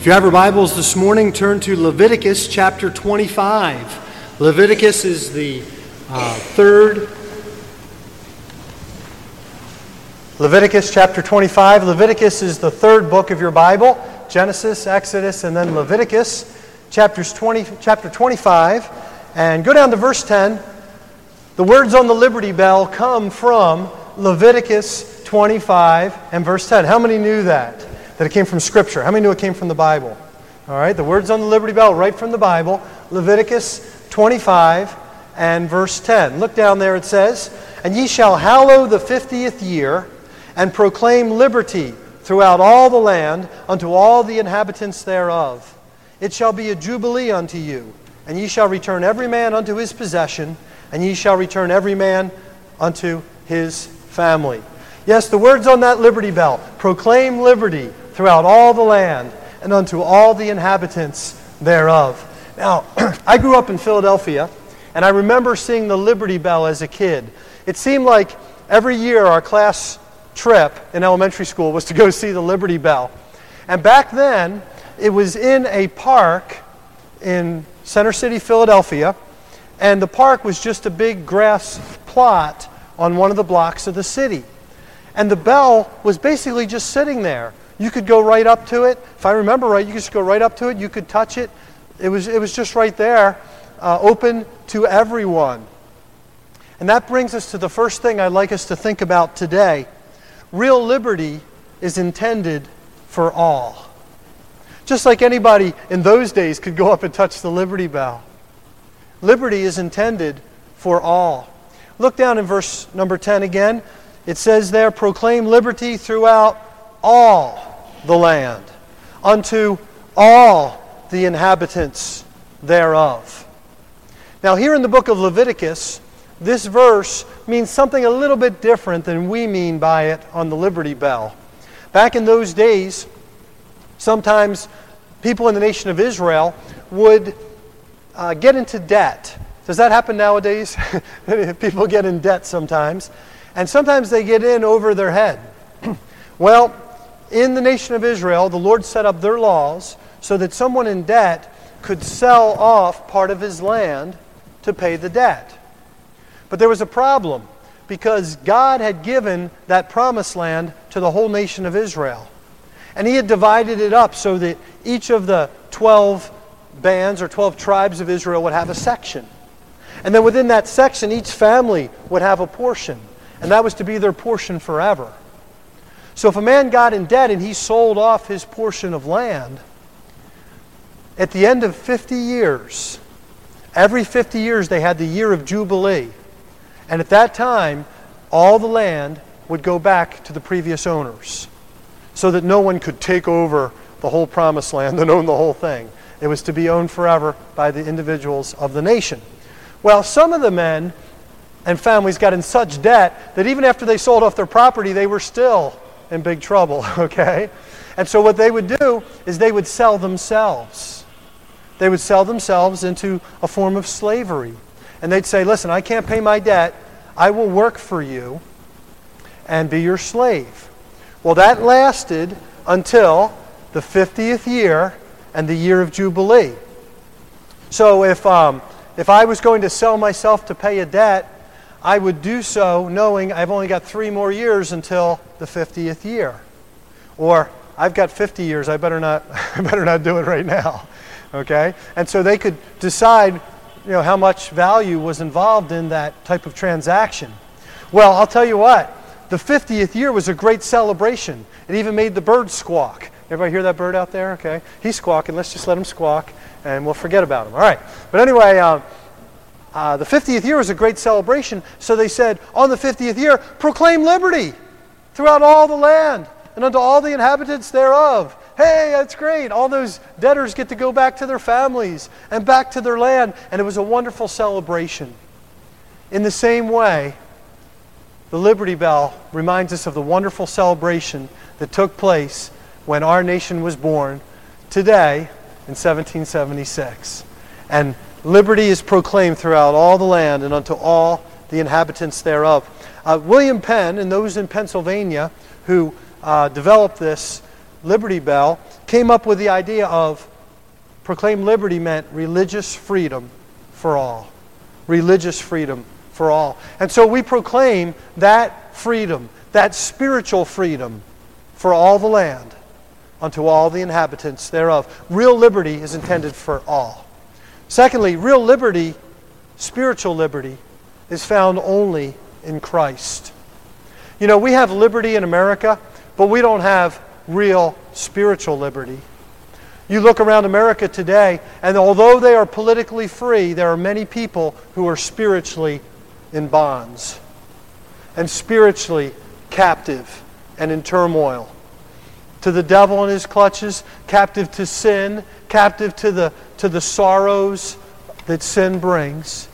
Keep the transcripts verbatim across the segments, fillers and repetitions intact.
If you have your Bibles this morning, turn to Leviticus chapter twenty-five. Leviticus is the uh, third. Leviticus chapter twenty-five. Leviticus is the third book of your Bible. Genesis, Exodus, and then Leviticus. Chapters twenty, chapter twenty-five. And go down to verse ten. The words on the Liberty Bell come from Leviticus twenty-five and verse ten. How many knew that? That it came from Scripture. How many knew it came from the Bible? All right, the words on the Liberty Bell right from the Bible. Leviticus twenty-five and verse ten. Look down there, it says, "And ye shall hallow the fiftieth year, and proclaim liberty throughout all the land unto all the inhabitants thereof. It shall be a jubilee unto you, and ye shall return every man unto his possession, and ye shall return every man unto his family." Yes, the words on that Liberty Bell, proclaim liberty throughout all the land and unto all the inhabitants thereof. Now, I grew up in Philadelphia, and I remember seeing the Liberty Bell as a kid. It seemed like every year our class trip in elementary school was to go see the Liberty Bell. And back then, it was in a park in Center City, Philadelphia, and the park was just a big grass plot on one of the blocks of the city. And the bell was basically just sitting there. You could go right up to it. If I remember right, you could just go right up to it. You could touch it. It was, it was just right there, uh, open to everyone. And that brings us to the first thing I'd like us to think about today. Real liberty is intended for all. Just like anybody in those days could go up and touch the Liberty Bell. Liberty is intended for all. Look down in verse number ten again. It says there, "Proclaim liberty throughout all the land, unto all the inhabitants thereof." Now here in the book of Leviticus, this verse means something a little bit different than we mean by it on the Liberty Bell. Back in those days, sometimes people in the nation of Israel would uh, get into debt. Does that happen nowadays? People get in debt sometimes. And sometimes they get in over their head. Well, in the nation of Israel, the Lord set up their laws so that someone in debt could sell off part of his land to pay the debt. But there was a problem because God had given that promised land to the whole nation of Israel. And He had divided it up so that each of the twelve bands or twelve tribes of Israel would have a section. And then within that section, each family would have a portion. And that was to be their portion forever. So if a man got in debt and he sold off his portion of land, at the end of fifty years, every fifty years they had the year of Jubilee. And at that time, all the land would go back to the previous owners so that no one could take over the whole promised land and own the whole thing. It was to be owned forever by the individuals of the nation. Well, some of the men and families got in such debt that even after they sold off their property, they were still in big trouble, okay? And so what they would do is they would sell themselves. They would sell themselves into a form of slavery. And they'd say, "Listen, I can't pay my debt. I will work for you and be your slave." Well, that lasted until the fiftieth year and the year of Jubilee. So if, um, if I was going to sell myself to pay a debt, I would do so knowing I've only got three more years until the fiftieth year. Or, I've got fifty years, I better not I better not do it right now. Okay? And so they could decide, you know, how much value was involved in that type of transaction. Well, I'll tell you what, the fiftieth year was a great celebration. It even made the birds squawk. Everybody hear that bird out there? Okay. He's squawking, let's just let him squawk and we'll forget about him. All right. But anyway, uh, Uh, the fiftieth year was a great celebration, so they said, on the fiftieth year, proclaim liberty throughout all the land and unto all the inhabitants thereof. Hey, that's great. All those debtors get to go back to their families and back to their land, and it was a wonderful celebration. In the same way, the Liberty Bell reminds us of the wonderful celebration that took place when our nation was born today in seventeen seventy-six. And liberty is proclaimed throughout all the land and unto all the inhabitants thereof. Uh, William Penn and those in Pennsylvania who uh, developed this Liberty Bell came up with the idea of proclaim liberty meant religious freedom for all. Religious freedom for all. And so we proclaim that freedom, that spiritual freedom for all the land, unto all the inhabitants thereof. Real liberty is intended for all. Secondly, real liberty, spiritual liberty, is found only in Christ. You know, we have liberty in America, but we don't have real spiritual liberty. You look around America today, and although they are politically free, there are many people who are spiritually in bonds and spiritually captive and in turmoil. To the devil and his clutches, captive to sin, captive to the, to the sorrows that sin brings.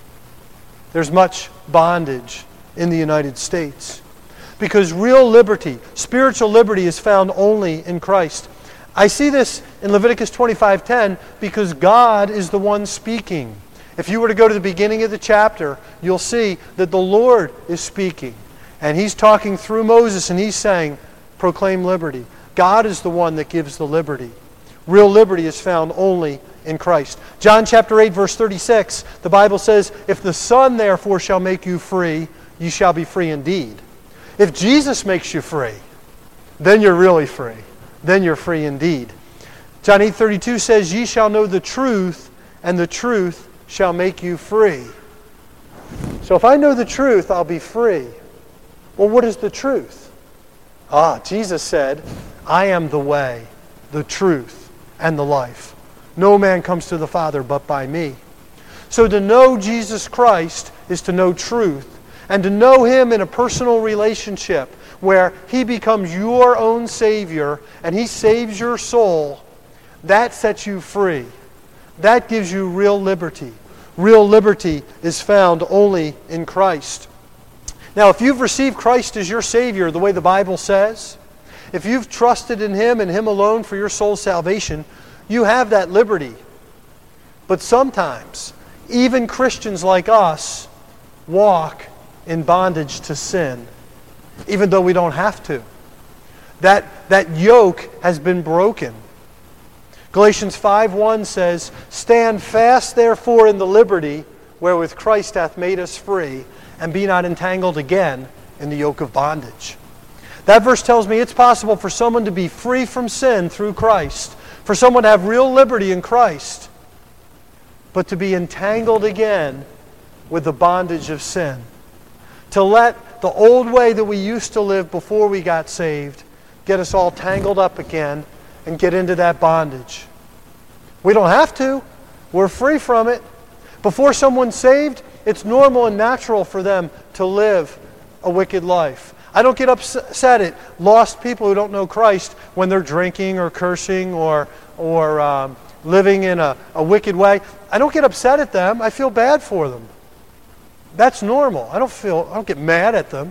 There's much bondage in the United States. Because real liberty, spiritual liberty, is found only in Christ. I see this in Leviticus twenty-five ten because God is the one speaking. If you were to go to the beginning of the chapter, you'll see that the Lord is speaking. And He's talking through Moses and He's saying, proclaim liberty. God is the one that gives the liberty. Real liberty is found only in Christ. John chapter eight verse thirty-six, the Bible says, if the Son therefore shall make you free, you shall be free indeed. If Jesus makes you free, then you're really free. Then you're free indeed. John eight thirty-two says, ye shall know the truth, and the truth shall make you free. So if I know the truth, I'll be free. Well, what is the truth? Ah, Jesus said, I am the way, the truth, and the life. No man comes to the Father but by me. So to know Jesus Christ is to know truth, and to know Him in a personal relationship where He becomes your own Savior and He saves your soul. That sets you free. That gives you real liberty. Real liberty is found only in Christ. Now, if you've received Christ as your Savior, the way the Bible says, if you've trusted in Him and Him alone for your soul's salvation, you have that liberty. But sometimes, even Christians like us walk in bondage to sin, even though we don't have to. That, that yoke has been broken. Galatians five one says, stand fast therefore in the liberty wherewith Christ hath made us free, and be not entangled again in the yoke of bondage. That verse tells me it's possible for someone to be free from sin through Christ, for someone to have real liberty in Christ, but to be entangled again with the bondage of sin. To let the old way that we used to live before we got saved get us all tangled up again and get into that bondage. We don't have to. We're free from it. Before someone's saved, it's normal and natural for them to live a wicked life. I don't get upset at lost people who don't know Christ when they're drinking or cursing or, or um, living in a, a wicked way. I don't get upset at them. I feel bad for them. That's normal. I don't feel, I don't get mad at them.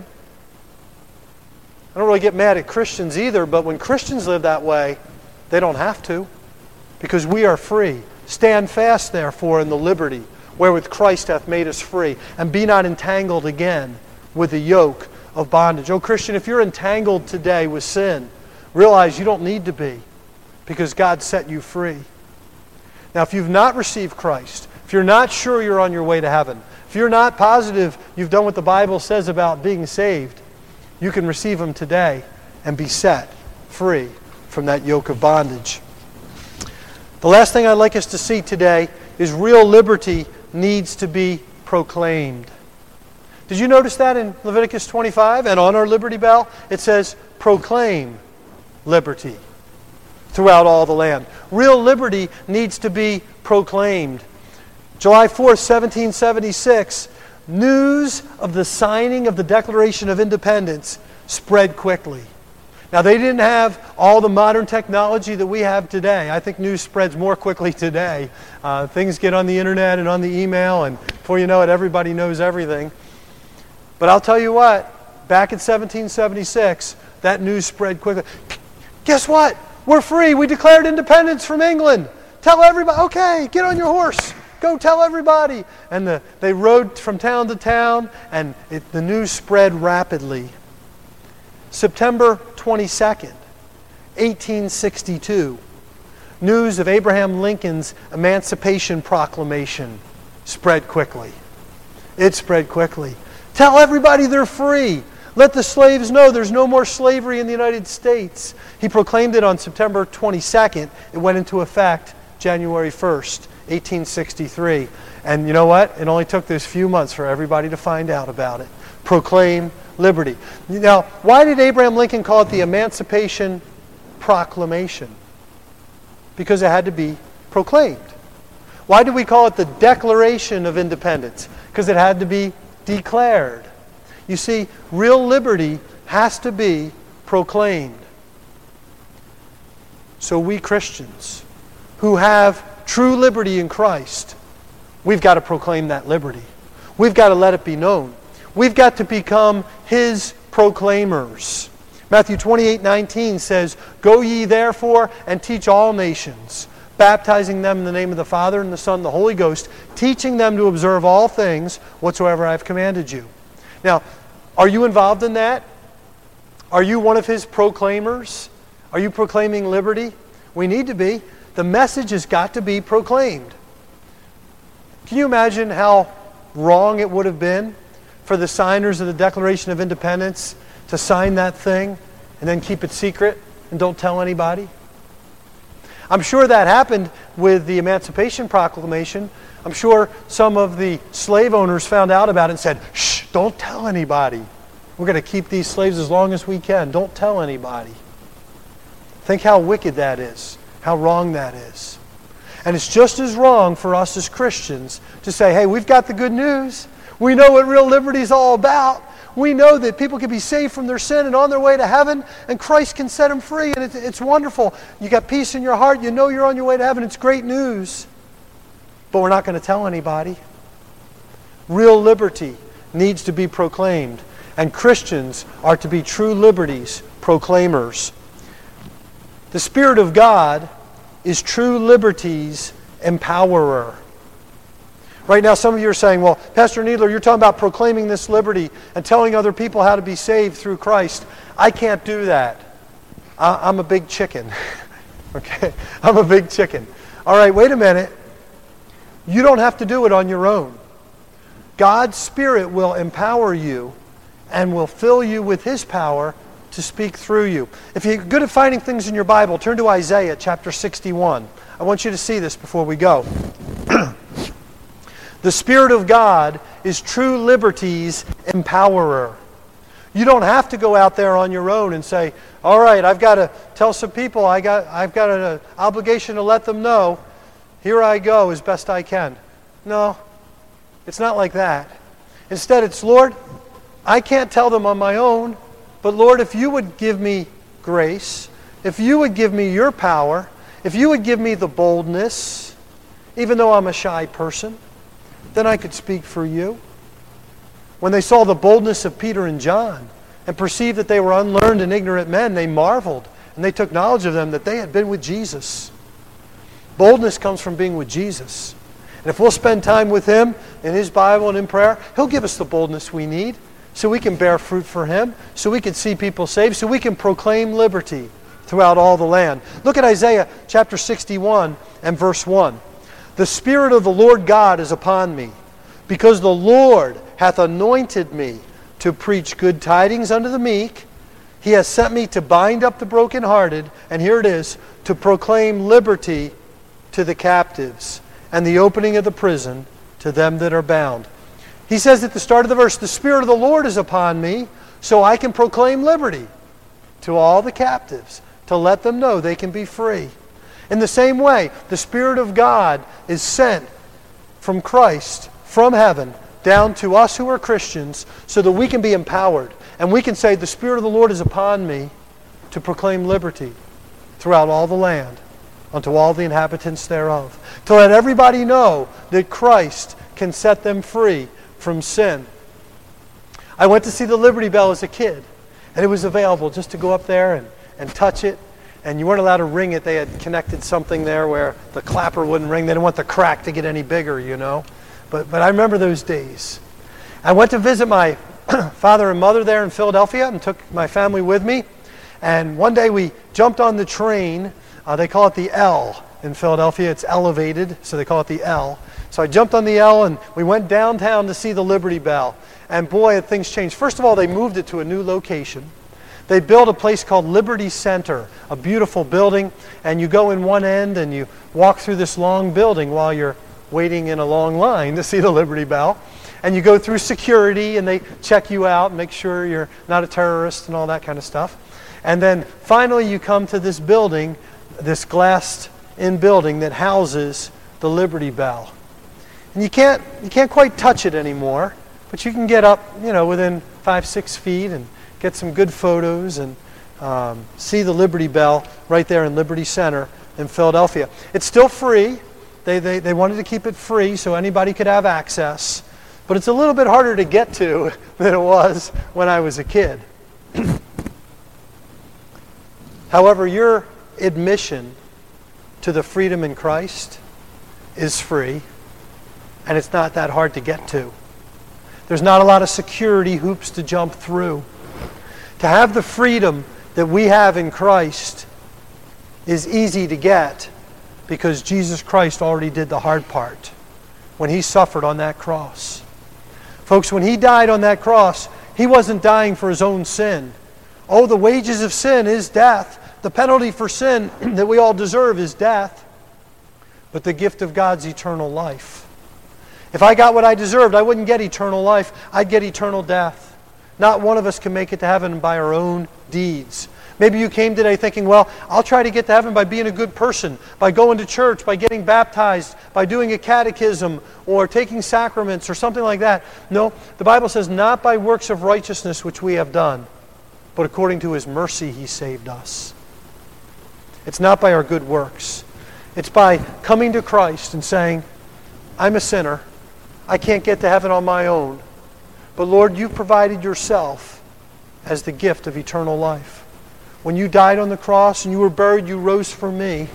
I don't really get mad at Christians either, but when Christians live that way, they don't have to, because we are free. Stand fast, therefore, in the liberty wherewith Christ hath made us free, and be not entangled again with the yoke of bondage. Oh, Christian, if you're entangled today with sin, realize you don't need to be, because God set you free. Now, if you've not received Christ, if you're not sure you're on your way to heaven, if you're not positive you've done what the Bible says about being saved, you can receive Him today and be set free from that yoke of bondage. The last thing I'd like us to see today is real liberty needs to be proclaimed. Did you notice that in Leviticus twenty-five? And on our Liberty Bell, it says, proclaim liberty throughout all the land. Real liberty needs to be proclaimed. July fourth, seventeen seventy-six, news of the signing of the Declaration of Independence spread quickly. Now, they didn't have all the modern technology that we have today. I think news spreads more quickly today. Uh, things get on the internet and on the email, and before you know it, everybody knows everything. But I'll tell you what, back in seventeen seventy-six, that news spread quickly. Guess what? We're free. We declared independence from England. Tell everybody, okay, get on your horse. Go tell everybody. And the, they rode from town to town, and it, the news spread rapidly. September twenty-second, eighteen sixty-two, news of Abraham Lincoln's Emancipation Proclamation spread quickly. It spread quickly. Tell everybody they're free. Let the slaves know there's no more slavery in the United States. He proclaimed it on September twenty-second. It went into effect January first, eighteen sixty-three. And you know what? It only took those few months for everybody to find out about it. Proclaim liberty. Now, why did Abraham Lincoln call it the Emancipation Proclamation? Because it had to be proclaimed. Why do we call it the Declaration of Independence? Because it had to be declared. You see, real liberty has to be proclaimed. So we Christians who have true liberty in Christ, we've got to proclaim that liberty. We've got to let it be known. We've got to become His proclaimers. Matthew twenty-eight nineteen says, "Go ye therefore and teach all nations, baptizing them in the name of the Father and the Son and the Holy Ghost, teaching them to observe all things whatsoever I have commanded you." Now, are you involved in that? Are you one of His proclaimers? Are you proclaiming liberty? We need to be. The message has got to be proclaimed. Can you imagine how wrong it would have been for the signers of the Declaration of Independence to sign that thing and then keep it secret and don't tell anybody? I'm sure that happened with the Emancipation Proclamation. I'm sure some of the slave owners found out about it and said, "Shh, don't tell anybody. We're going to keep these slaves as long as we can. Don't tell anybody." Think how wicked that is, how wrong that is. And it's just as wrong for us as Christians to say, hey, we've got the good news. We know what real liberty is all about. We know that people can be saved from their sin and on their way to heaven, and Christ can set them free, and it's, it's wonderful. You got peace in your heart. You know you're on your way to heaven. It's great news. But we're not going to tell anybody. Real liberty needs to be proclaimed, and Christians are to be true liberty's proclaimers. The Spirit of God is true liberty's empowerer. Right now, some of you are saying, well, Pastor Needler, you're talking about proclaiming this liberty and telling other people how to be saved through Christ. I can't do that. I, I'm a big chicken. Okay? I'm a big chicken. All right, wait a minute. You don't have to do it on your own. God's Spirit will empower you and will fill you with His power to speak through you. If you're good at finding things in your Bible, turn to Isaiah chapter sixty-one. I want you to see this before we go. The Spirit of God is true liberty's empowerer. You don't have to go out there on your own and say, all right, I've got to tell some people, I got, I've got an obligation to let them know. Here I go as best I can. No, it's not like that. Instead, it's, Lord, I can't tell them on my own, but Lord, if you would give me grace, if you would give me your power, if you would give me the boldness, even though I'm a shy person, then I could speak for you. When they saw the boldness of Peter and John and perceived that they were unlearned and ignorant men, they marveled, and they took knowledge of them that they had been with Jesus. Boldness comes from being with Jesus. And if we'll spend time with Him in His Bible and in prayer, He'll give us the boldness we need so we can bear fruit for Him, so we can see people saved, so we can proclaim liberty throughout all the land. Look at Isaiah chapter sixty-one and verse one. The Spirit of the Lord God is upon me, because the Lord hath anointed me to preach good tidings unto the meek. He has sent me to bind up the brokenhearted, and here it is, to proclaim liberty to the captives, and the opening of the prison to them that are bound. He says at the start of the verse, the Spirit of the Lord is upon me, so I can proclaim liberty to all the captives, to let them know they can be free. In the same way, the Spirit of God is sent from Christ, from heaven, down to us who are Christians, so that we can be empowered. And we can say, the Spirit of the Lord is upon me to proclaim liberty throughout all the land, unto all the inhabitants thereof. To let everybody know that Christ can set them free from sin. I went to see the Liberty Bell as a kid, and it was available just to go up there and, and touch it. And you weren't allowed to ring it. They had connected something there where the clapper wouldn't ring. They didn't want the crack to get any bigger, you know. But, but I remember those days. I went to visit my father and mother there in Philadelphia and took my family with me. And one day we jumped on the train Uh, they call it the L in Philadelphia. It's elevated, so they call it the L. So I jumped on the L and we went downtown to see the Liberty Bell. And boy, had things changed. First of all, they moved it to a new location. They built a place called Liberty Center, a beautiful building, and you go in one end and you walk through this long building while you're waiting in a long line to see the Liberty Bell. And you go through security and they check you out and make sure you're not a terrorist and all that kind of stuff. And then finally you come to this building, this glassed-in building that houses the Liberty Bell. And you can't, you can't quite touch it anymore, but you can get up, you know, within five, six feet and get some good photos and um, see the Liberty Bell right there in Liberty Center in Philadelphia. It's still free. They, they, they wanted to keep it free so anybody could have access. But it's a little bit harder to get to than it was when I was a kid. However, your admission to the freedom in Christ is free, and it's not that hard to get to. There's not a lot of security hoops to jump through. To have the freedom that we have in Christ is easy to get because Jesus Christ already did the hard part when He suffered on that cross. Folks, when He died on that cross, He wasn't dying for His own sin. Oh, the wages of sin is death. The penalty for sin that we all deserve is death. But the gift of God's eternal life. If I got what I deserved, I wouldn't get eternal life. I'd get eternal death. Not one of us can make it to heaven by our own deeds. Maybe you came today thinking, well, I'll try to get to heaven by being a good person, by going to church, by getting baptized, by doing a catechism, or taking sacraments, or something like that. No, the Bible says, not by works of righteousness which we have done, but according to His mercy He saved us. It's not by our good works. It's by coming to Christ and saying, I'm a sinner. I can't get to heaven on my own. But Lord, You provided Yourself as the gift of eternal life. When You died on the cross and You were buried, You rose for me.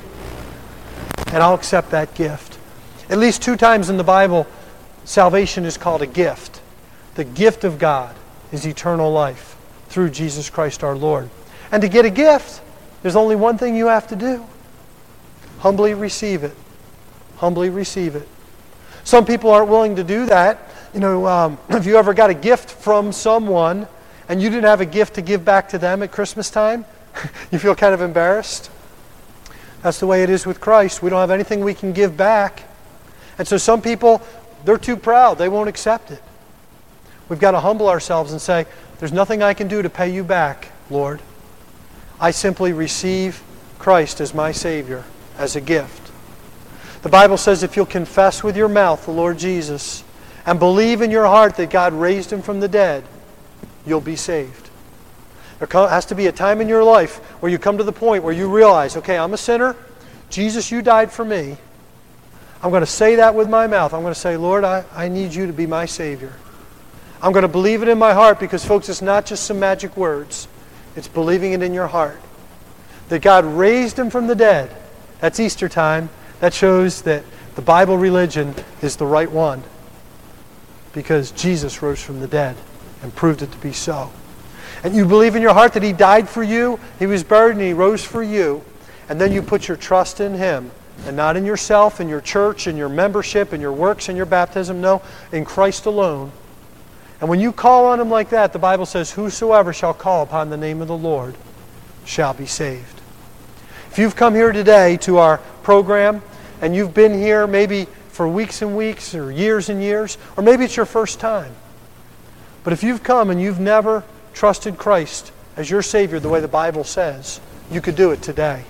And I'll accept that gift. At least two times in the Bible, salvation is called a gift. The gift of God is eternal life through Jesus Christ our Lord. And to get a gift, there's only one thing you have to do. Humbly receive it. Humbly receive it. Some people aren't willing to do that. You know, um, if you ever got a gift from someone and you didn't have a gift to give back to them at Christmas time, you feel kind of embarrassed. That's the way it is with Christ. We don't have anything we can give back. And so some people, they're too proud. They won't accept it. We've got to humble ourselves and say, there's nothing I can do to pay You back, Lord. I simply receive Christ as my Savior, as a gift. The Bible says if you'll confess with your mouth the Lord Jesus and believe in your heart that God raised Him from the dead, you'll be saved. There has to be a time in your life where you come to the point where you realize, okay, I'm a sinner. Jesus, You died for me. I'm going to say that with my mouth. I'm going to say, Lord, I, I need You to be my Savior. I'm going to believe it in my heart because, folks, it's not just some magic words. It's believing it in your heart. That God raised Him from the dead. That's Easter time. That shows that the Bible religion is the right one. Because Jesus rose from the dead and proved it to be so. And you believe in your heart that He died for you, He was buried, and He rose for you. And then you put your trust in Him. And not in yourself, and your church, and your membership, and your works, and your baptism. No, in Christ alone. And when you call on Him like that, the Bible says, whosoever shall call upon the name of the Lord shall be saved. If you've come here today to our program, and you've been here maybe for weeks and weeks, or years and years, or maybe it's your first time. But if you've come and you've never trusted Christ as your Savior the way the Bible says, you could do it today.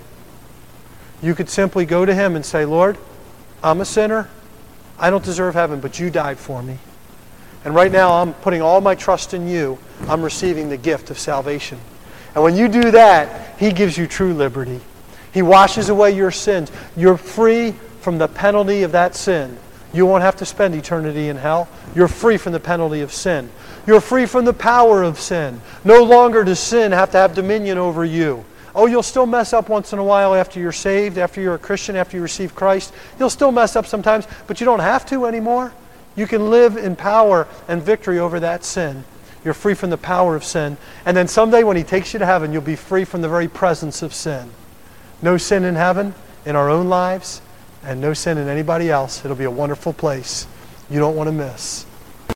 You could simply go to Him and say, Lord, I'm a sinner. I don't deserve heaven, but You died for me. And right now I'm putting all my trust in You. I'm receiving the gift of salvation. And when you do that, He gives you true liberty. He washes away your sins. You're free from the penalty of that sin. You won't have to spend eternity in hell. You're free from the penalty of sin. You're free from the power of sin. No longer does sin have to have dominion over you. Oh, you'll still mess up once in a while after you're saved, after you're a Christian, after you receive Christ. You'll still mess up sometimes, but you don't have to anymore. You can live in power and victory over that sin. You're free from the power of sin. And then someday when He takes you to heaven, you'll be free from the very presence of sin. No sin in heaven, in our own lives, and no sin in anybody else. It'll be a wonderful place you don't want to miss.